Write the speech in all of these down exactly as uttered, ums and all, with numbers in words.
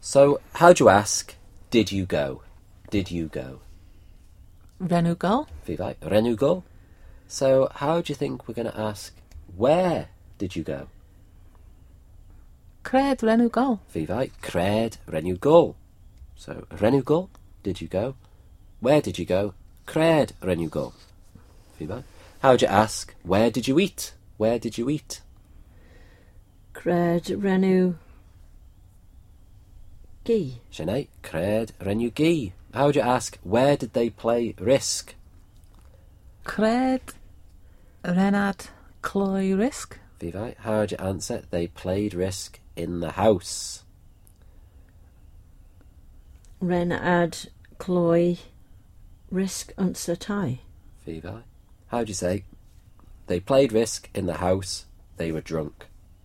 So, how do you ask, did you go? Did you go? Renw go? Fi vai, renw go? So, how do you think we're going to ask, where did you go? Cred renw go? Fi vai, cred renw go. So, renw go, did you go? Where did you go? Cred renw go. Fi vai. How do you ask, where did you eat? Where did you eat? Cred renw gi. Sinead, cred renw gi. How do you ask, where did they play Risk? Cred renad cloi risk? Fi vai. How do you answer, they played Risk in the house? Ren ad cloi risk unsa tai. Fi vai. How do you say, they played Risk in the house, they were drunk?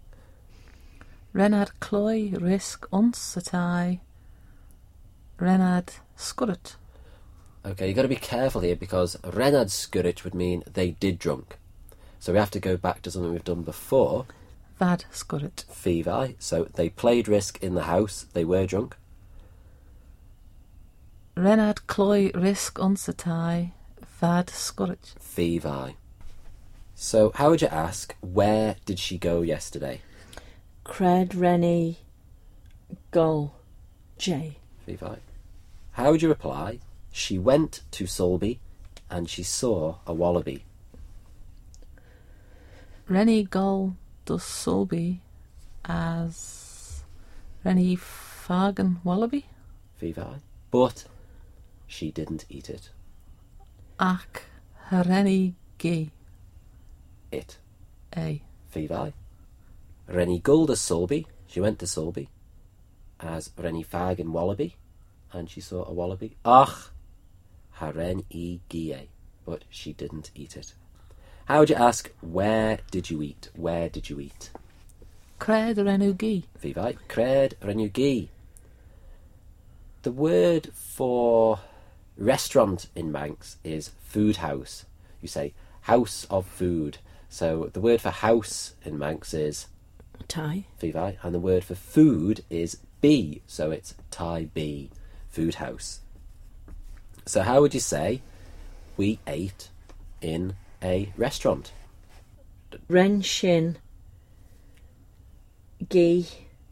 Renad cloi risk uns atai. Renad skurrit. Okay, you've got to be careful here because renad skurrit would mean they did drunk. So we have to go back to something we've done before. Vad skurrit. Fi vai. So they played Risk in the house, they were drunk. Renad cloi risk uns atai. Vad skurrit. Fi vai. So how would you ask, where did she go yesterday? Cred renny gol j. Fi vai. How would you reply, she went to Sulby and she saw a wallaby? Renny gol dus sulby as Renny fagen wallaby? Fi vai. But she didn't eat it. Ac renny gi. It. A. Fi vai. Renny gull to Sulby, she went to Sulby, as Renny fagen wallaby, and she saw a wallaby. Ach, haren I gie, but she didn't eat it. How would you ask, where did you eat? Where did you eat? Cred renw gi. Fi vai, cred renw gi. The word for restaurant in Manx is food house. You say house of food. So the word for house in Manx is Tai. Fi vai, and the word for food is B, so it's Tai B, food house. So how would you say, we ate in a restaurant? Ren shin gi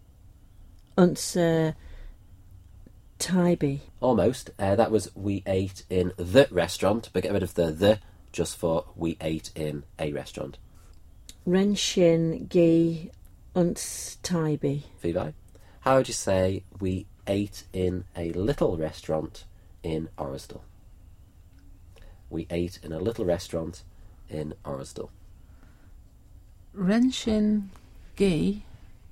unsa tai bi. Almost. Uh, that was, we ate in the restaurant, but get rid of the the, just for we ate in a restaurant. Ren shin gi uns tai bi. Fi vai. How would you say, we ate in a little restaurant in Orrisdale? We ate in a little restaurant in Orrisdale. Renshin gi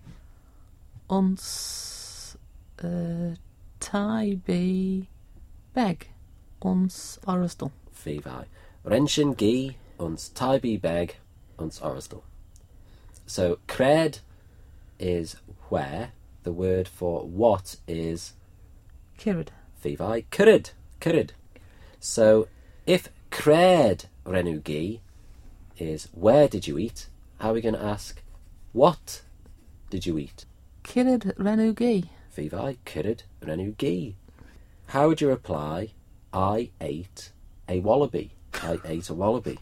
uns uh, tai bi beg uns Orrisdale. Fi vai. Renshin gi uns tai bi beg uns Orrisdale. So cred is where. The word for what is Kirid. fi vai. Cyrrid. Cyrrid. So if cred renw gi is where did you eat, how are we going to ask what did you eat? Kirid renw gi. Fi vai. Cyrrid renw gi. How would you reply, I ate a wallaby? I ate a wallaby.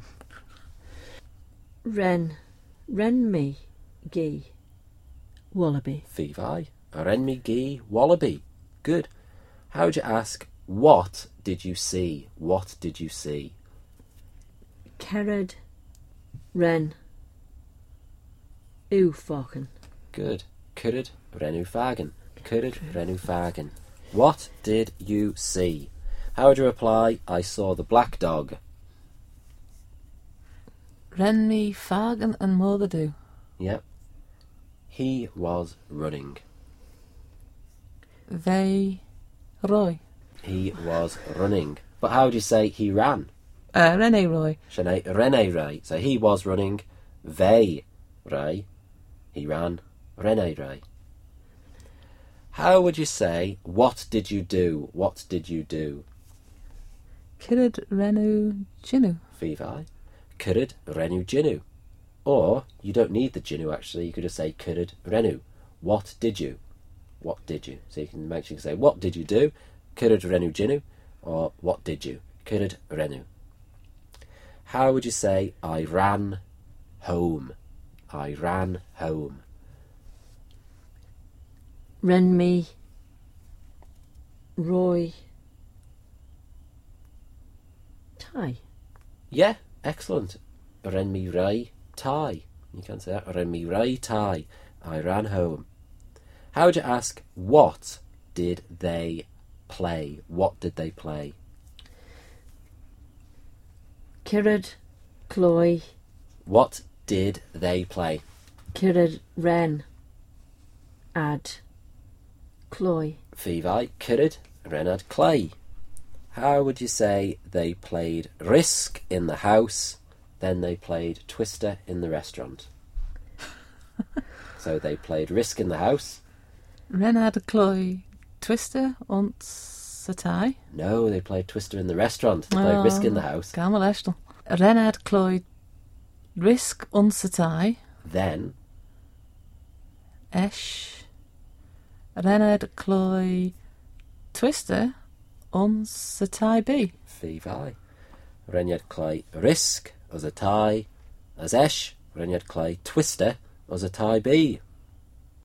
Ren ren me gi wallaby. Fi vai. Ren mi gi wallaby. Good. How would you ask, what did you see? What did you see? Kered ren u focken. Good. Cyrrid renw fagen. Cyrrid renw fagen. What did you see? How would you reply, I saw the black dog? Ren mi fagen and mother do. Yep. He was running. They roy. He was running. But how would you say he ran? Uh, Rene roy. Sinead, Rene rai. So he was running. They rai. He ran. Rene rai. How would you say, what did you do? What did you do? Kirid renw jinu. Fi vai. Cyrrid renw jinu. Or, you don't need the jinu actually, you could just say Cyrrid renw. What did you? what did you? So you can make sure you can say, what did you do? Cyrraedd renw ginu, or what did you? Cyrraedd renw. How would you say, I ran home? I ran home. Ren me Roy tie. Yeah, excellent. Ren mi rai tai. You can say that. Ren mi rai tai. I ran home. How would you ask, what did they play? What did they play? Cyrraedd cloy. What did they play? Cyrraedd ren ad cloy. Fifai, Cyrraedd renad clay. How would you say they played Risk in the house, then they played Twister in the restaurant? So they played Risk in the house. Renard Cloy Twister und Satai. No, they played Twister in the restaurant. They played Risk in the house. Gamal Eshtel. Renard Cloy Risk und Satai. Then Esh. Renard Cloy Twister und Satai B. Fifai. Renyad clay Risk as a tie. As Esh, Renyad clay Twister as a tie B.